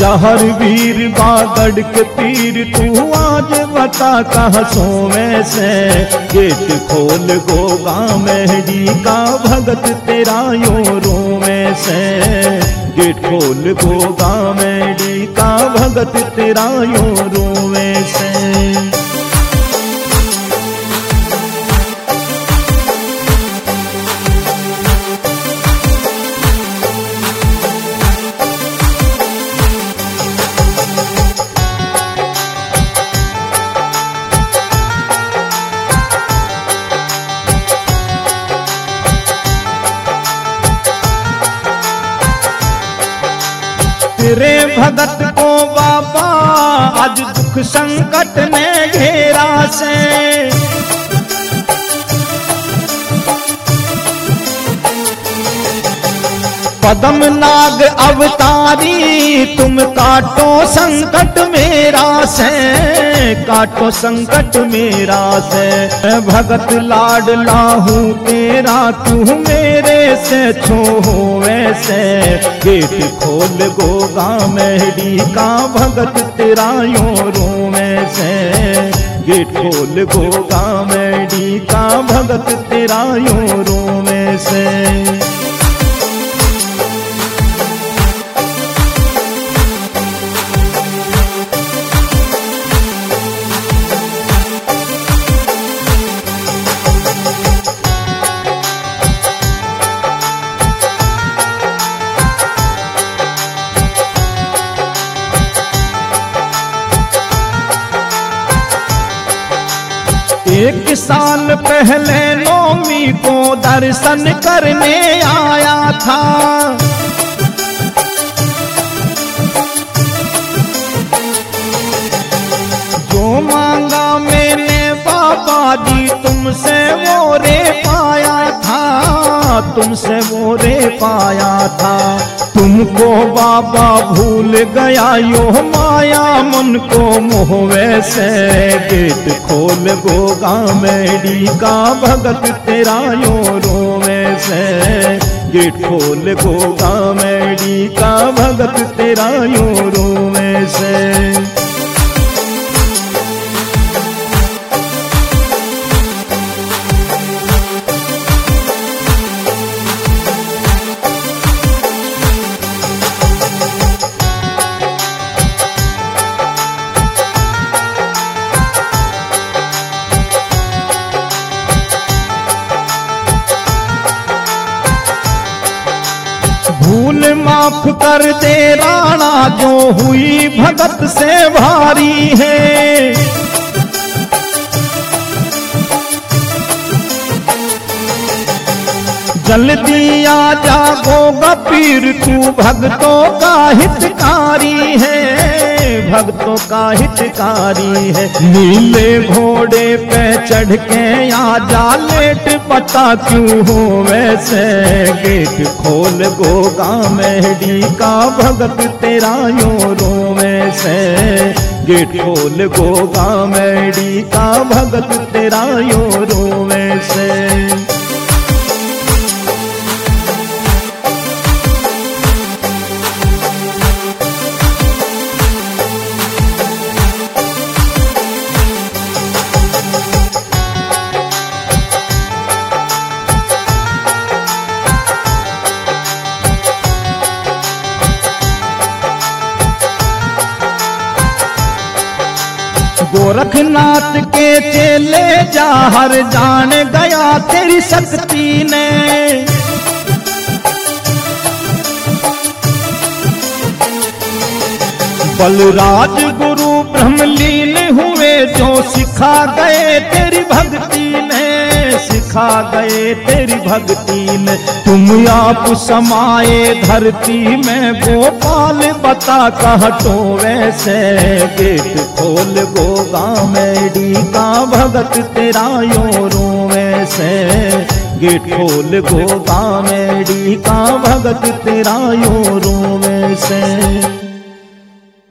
लहर वीर बागड़ के पीर तू आज बता कहाँ सोवे से। गेट खोल गोगा मेहरी का भगत तेरा यो रोवे से। गेट खोल गोगा मेहरी का भगत तेरा यो रोवे से। तेरे भगत को बाबा आज दुख संकट ने घेरा से। पद्म नाग अवतारी तुम काटो संकट मेरा से। काटो संकट मेरा से। भगत लाडला हूँ तेरा तू मेरे से छो वैसे। गेट खोल गोगा मेहरी का भगत तेरा यो रोवे से। गेट खोल गोगा मेहरी का भगत तेरा यो रोवे से। एक साल पहले नौमी को दर्शन करने आया था। जो मांगा मैंने बाबा जी तुमसे वो रे पाया था। तुमसे वो रे पाया था। तुमको बाबा भूल गया यो माया मन को मोह वैसे। गेट खोल गोगा मेहरी का भगत तेरा यो रोवे से। गेट खोल गोगा मेहरी का भगत तेरा यो रोवे से। भूल माफ कर दे राणा जो हुई भगत से भारी है। जल्दी आ जा गोगा पीर तू भक्तों का हितकारी है। भक्तों का हितकारी है। नीले घोड़े पे चढ़ के आ जा लेट पता क्यों हो वैसे। गेट खोल गोगा मेहरी का भगत तेरा यो रोवे से। गेट खोल गोगा मेहरी का भगत तेरा यो रोवे से। गोरखनाथ के चेले जा हर जान गया तेरी शक्ति ने। बलराज गुरु ब्रह्मलीन हुए जो सिखा गए तेरी भक्ति ने। सिखा गए तेरी भक्ति ने। तुम आप समाये धरती में गोपाल बता कहतो वैसे। गेट खोल गोगा मेहरी का भगत तेरा यो रोवे से। गेट खोल गोगा मेहरी का भगत तेरा यो रोवे से।